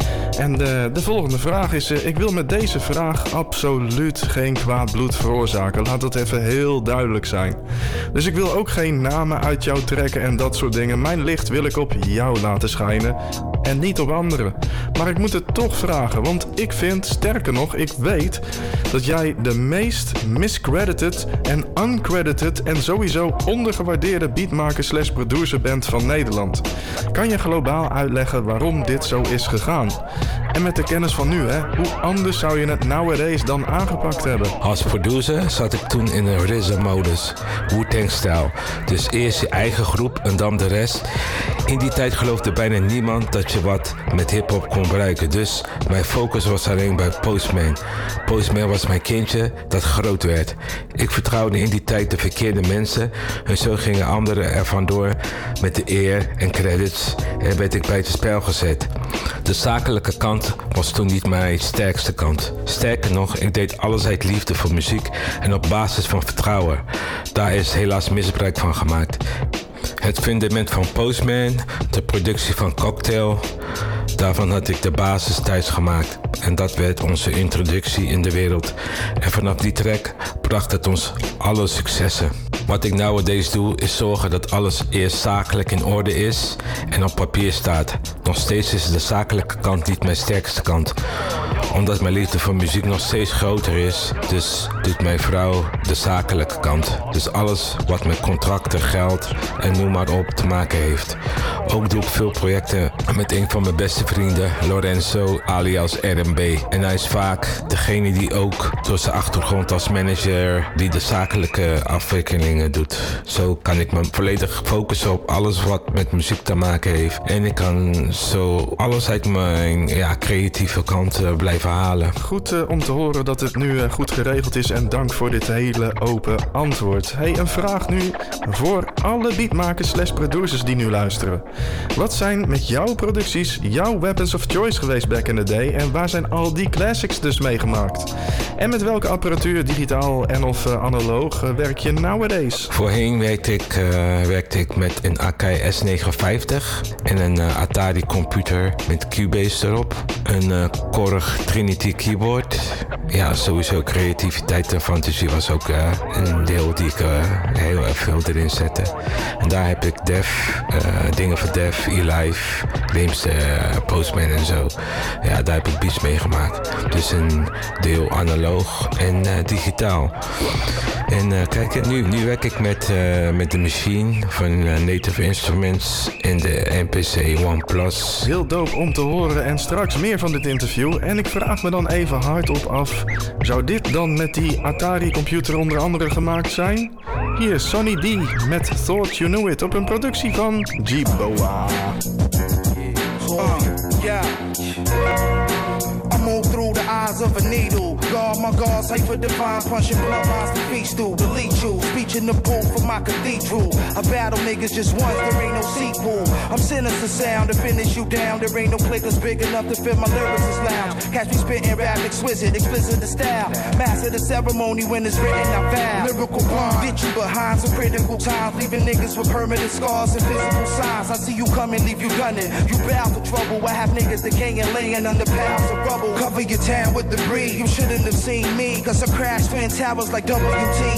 En de volgende vraag is, ik wil met deze vraag absoluut geen kwaad bloed veroorzaken. Laat dat even heel duidelijk zijn. Dus ik wil ook geen namen uit jou trekken en dat soort dingen. Mijn licht wil ik op jou laten schijnen en niet op anderen. Maar ik moet het toch vragen, want ik vind, sterker nog, ik weet dat jij de meest miscredited en uncredited en sowieso ondergewaardeerde beatmaker/producer bent van Nederland. Kan je globaal uitleggen waarom dit zo is gegaan? En met de kennis van nu, hoe anders zou je het nowadays dan aangepakt hebben? Als producer zat ik toen in een RZA-modus, Wu-Tang-stijl. Dus eerst je eigen groep en dan de rest. In die tijd geloofde bijna niemand dat je wat met hiphop kon bereiken. Dus mijn focus was alleen bij Postman. Postman was mijn kindje dat groot werd. Ik vertrouwde in die tijd de verkeerde mensen. En zo gingen anderen er vandoor met de eer en credits. En werd ik bij het spel gezet. De zakelijke kant was toen niet mijn sterkste kant. Sterker nog, ik deed alles uit liefde voor muziek en op basis van vertrouwen. Daar is helaas misbruik van gemaakt. Het fundament van Postman, de productie van Cocktail, daarvan had ik de basis thuis gemaakt. En dat werd onze introductie in de wereld. En vanaf die track bracht het ons alle successen. Wat ik nowadays doe is zorgen dat alles eerst zakelijk in orde is en op papier staat. Nog steeds is de zakelijke kant niet mijn sterkste kant. Omdat mijn liefde voor muziek nog steeds groter is, dus doet mijn vrouw de zakelijke kant. Dus alles wat met contracten, geld en noem maar op te maken heeft. Ook doe ik veel projecten met een van mijn beste vrienden, Lorenzo alias R&B. En hij is vaak degene die ook door zijn achtergrond als manager die de zakelijke afwikkelingen doet. Zo kan ik me volledig focussen op alles wat met muziek te maken heeft. En ik kan zo alles uit mijn creatieve kant blijven halen. Goed om te horen dat het nu goed geregeld is en dank voor dit hele open antwoord. Hey, een vraag nu voor alle beatmakers/producers die nu luisteren. Wat zijn met jouw producties jouw weapons of choice geweest back in the day en waar zijn al die classics dus meegemaakt? En met welke apparatuur, digitaal en of analoog, werk je nowadays? Voorheen werkte ik met een Akai S950 en een Atari computer met Cubase erop. Een Korg Trinity keyboard. Ja, sowieso creativiteit en fantasie was ook een deel die ik heel erg veel erin zette. En daar heb ik dingen voor Def, E-Live, Wims, Postman en zo. Ja, daar heb ik beats mee gemaakt. Dus een deel analoog en digitaal. En kijk, nu werk ik met de machine van Native Instruments en de MPC One Plus. Heel dope om te horen en straks meer van dit interview. En ik vraag me dan even hardop af, zou dit dan met die Atari computer onder andere gemaakt zijn? Hier is Sonny D met Thought You Knew It op een productie van G-Boa. I move through the eyes of a needle. Guard my guards, hyper divine, punching bloodlines to feast through. Delete you, speech in the booth for my cathedral. I battle niggas just once, there ain't no sequel. I'm sinister sound to finish you down. There ain't no clickers big enough to fit my lyrics as lounge. Catch me spitting rap exquisite, explicit the style. Master the ceremony when it's written, I vow. Lyrical bomb, get you behind some critical times. Leaving niggas with permanent scars and physical signs. I see you coming, leave you gunning. You bow for trouble, I have niggas decaying, laying under pounds of rubble. Cover your town with debris, you shouldn't have seen me. Cause I crash twin towers like WTC.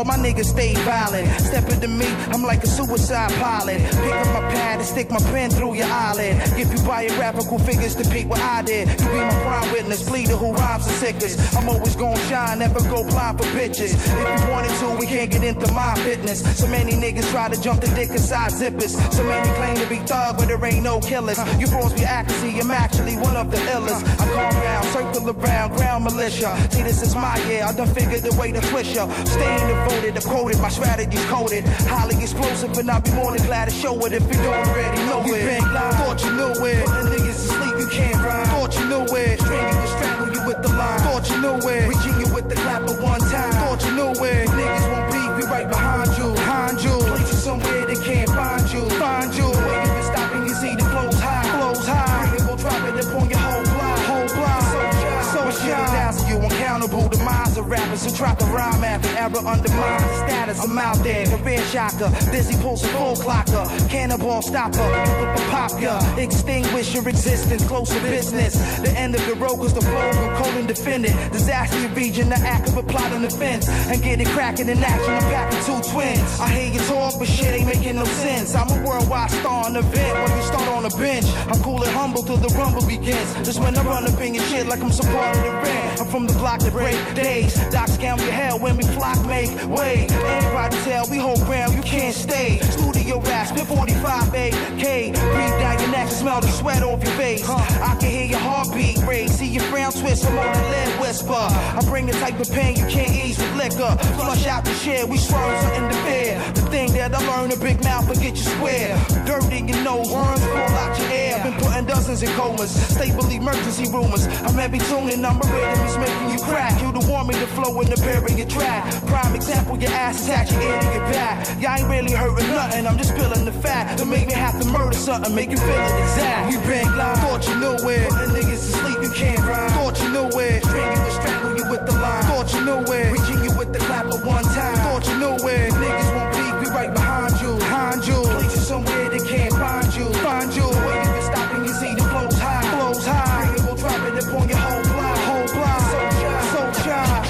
all my niggas stay violent. Step into me, I'm like a suicide pilot. Pick up my pad and stick my pen through your eyelid. Give you biographical figures to pick what I did. You be my prime witness, bleeder who rhymes the sickest. I'm always gon' shine, never go blind for bitches. If you wanted to, we can't get into my business. So many niggas try to jump the dick inside zippers. So many claim to be thug, but there ain't no killers. You bros be accuracy, I'm actually one of the illest. I calm down, circle around, ground militia. See, this is my year, I done figured the way to twist ya. Staying devoted, I'm quoted, my strategy's coded. Highly explosive, and I'll be more than glad to show it if you don't already know it. You been blind, thought you knew it. Put the niggas to sleep, you can't rhyme. Thought you knew it. String you will strangle you with the line. Thought you knew it. Reaching you with the clap at one time. Thought you knew it. Niggas won't bleed, we right behind you. Behind you. Place you somewhere they can't find you. Find you. Where you been stopping, you see the flows high. Flows high. Bring it, we'll drop it upon your whole block. Whole block. So shine. You accountable to minds of rappers who try to rhyme after error undermines the status. I'm out there, career shocker, busy pulse full clocker, cannonball stopper, pop ya, extinguish your existence, close to business. The end of the road cause the flow will cold and defended. Disaster region, the act of a plot on the fence, and get it cracking in action. I'm back with two twins. I hear you talk, but shit ain't making no sense. I'm a worldwide star on the event when you start on the bench. I'm cool and humble till the rumble begins. Just when I run up in your shit like I'm some part of the rent. I'm from the block that break days. Docs count your hell when we flock make way. Anybody tell we hold ground, you can't stay. Studio rap, spit 45 AK. Breathe down your neck and smell the sweat off your face. I can hear your heartbeat race. See your frown twist, I'm on the lead whisper. I bring the type of pain you can't ease with liquor. Flush out the shit, we swerve something to fear. The thing that I learned, a big mouth will get you square. Dirt in your nose, worms fall out your air. Been putting dozens in comas, stable emergency rumors. I'm heavy tuning, I'm a rhythm, it's making you crack. You the want me to flow in the bury your track. Prime example, your ass is at your ear to your back. Y'all ain't really hurting nothing, I'm just feeling the fact to make me have to murder something, make you feel it exact. You been blind, thought you knew it. Put the niggas to sleep, you can't rhyme. Thought you knew it. String you and strangle you with the line. Thought you knew it. Reaching you with the clap at one time. Thought you knew it. Niggas won't peek, we right behind you. Behind you. Place you somewhere they can't find you. Find you. Where you been stopping, you see the flows high. Flows high. Bring it, we'll drop it upon your whole block. Whole block. So shy.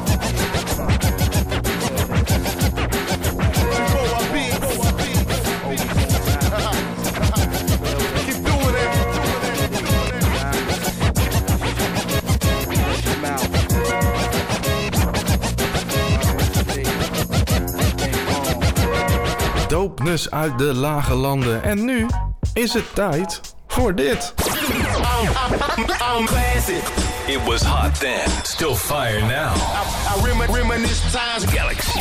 Dopeness uit de lage landen. En nu is het tijd voor dit. It was hot then, still fire now. I reminisce times. Galaxy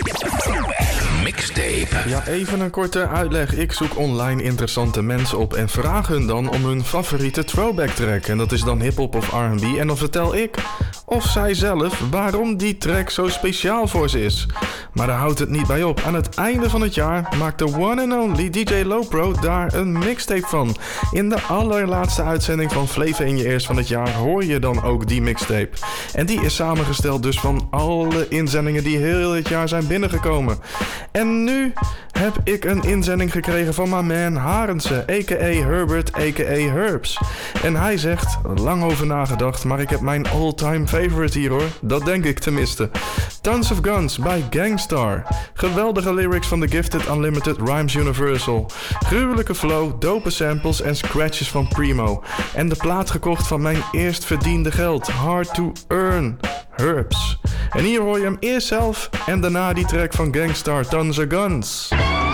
Mixtape. Ja, even een korte uitleg. Ik zoek online interessante mensen op en vraag hun dan om hun favoriete throwback track. En dat is dan hiphop of R&B. En dan vertel ik of zij zelf waarom die track zo speciaal voor ze is. Maar daar houdt het niet bij op. Aan het einde van het jaar maakt de one and only DJ Lowpro daar een mixtape van. In de allerlaatste uitzending van Flavor in je eerst van het jaar hoor je dan ook die mixtape. En die is samengesteld dus van alle inzendingen die heel het jaar zijn binnengekomen. En nu heb ik een inzending gekregen van my man Harense, a.k.a. Herbert, a.k.a. Herbs. En hij zegt, lang over nagedacht, maar ik heb mijn all-time favorite hier hoor. Dat denk ik tenminste. Tons of Guns bij Gangstar. Geweldige lyrics van The Gifted Unlimited Rhymes Universal. Gruwelijke flow, dope samples en scratches van Primo. En de plaat gekocht van mijn eerst verdiende geld. Hard to Earn. Herbs. En hier hoor je hem eerst zelf en daarna die track van Gangstar, Tons of Guns.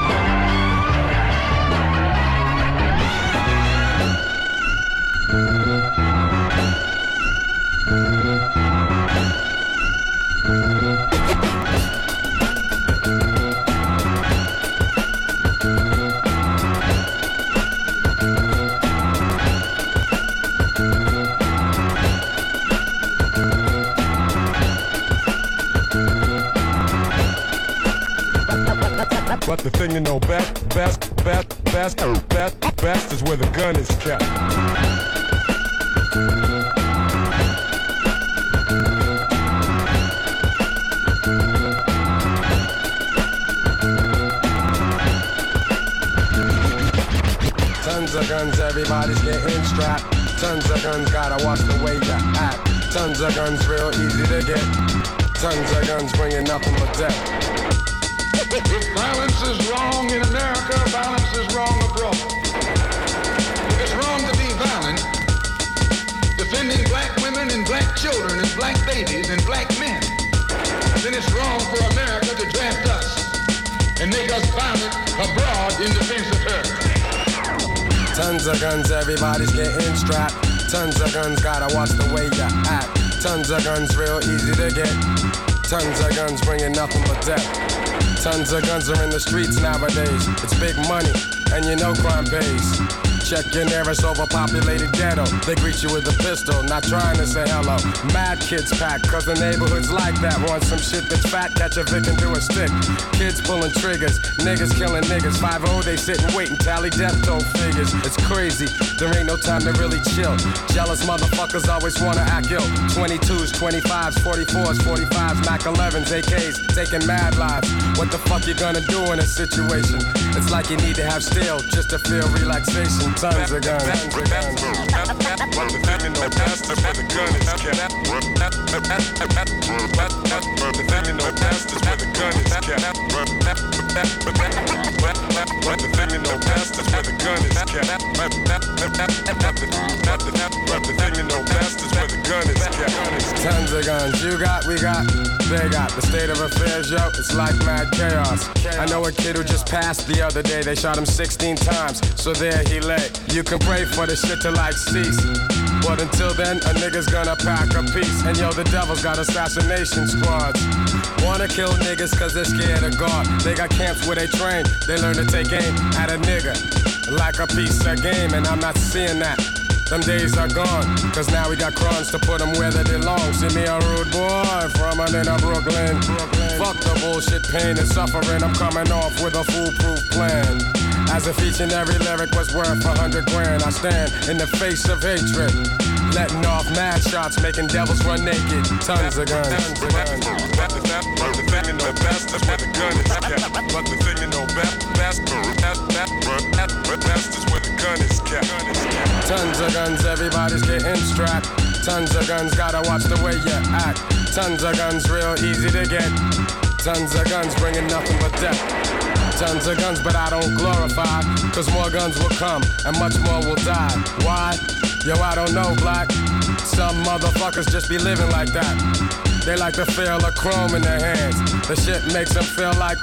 But the thing you know best is where the gun is kept. Tons of guns, everybody's getting strapped. Tons of guns, gotta watch the way you act. Tons of guns, real easy to get. Tons of guns, bringing nothing but death. If violence is wrong in America, violence is wrong abroad. If it's wrong to be violent, defending black women and black children and black babies and black men, then it's wrong for America to draft us and make us violent abroad in defense of her. Tons of guns, everybody's getting strapped. Tons of guns, gotta watch the way you act. Tons of guns, real easy to get. Tons of guns, bringing nothing but death. Tons of guns are in the streets nowadays. It's big money, and you know crime pays. Check your nearest overpopulated ghetto. They greet you with a pistol, not trying to say hello. Mad kids pack, cause the neighborhood's like that. Want some shit that's fat, catch a Vic and do a stick. Kids pulling triggers, niggas killing niggas. 5-0, they sit and wait and tally death toll figures. It's crazy, there ain't no time to really chill. Jealous motherfuckers always wanna act ill. 22s, 25s, 44s, 45s, Mac 11s, AKs, taking mad lives. What the fuck you gonna do in a situation? It's like you need to have steel just to feel relaxation. Tons of guns. But the thing you know best is where the gun is kept. The thing you know best is where the gun is kept. But the thing you know best is where the gun is kept. But the thing you know best is where the gun is kept. Tons of guns. You got, we got, they got. The state of affairs, yo, it's like mad chaos. I know a kid who just passed the other day. They shot him 16 times, so there he lay. You can pray for the shit to like cease, but until then, a nigga's gonna pack a piece. And yo, the devil's got assassination squads. Wanna kill niggas cause they're scared of God. They got camps where they train, they learn to take aim at a nigga like a piece of game, and I'm not seeing that. Them days are gone, cause now we got crowns to put them where they belong. See me a rude boy from under Brooklyn. Fuck the bullshit, pain and suffering. I'm coming off with a foolproof plan. As if each and every lyric was worth 100 grand. I stand in the face of hatred, letting off mad shots, making devils run naked. Tons of guns. But the thing you know best is where the gun is kept. But the thing you know best is where the gun is kept. Tons of guns, everybody's getting strapped. Tons of guns, gotta watch the way you act. Tons of guns, real easy to get. Tons of guns, bringing nothing but death. Tons of guns, but I don't glorify, cause more guns will come and much more will die. Why? Yo, I don't know, black. Some motherfuckers just be living like that. They like to feel a chrome in their hands. The shit makes them feel like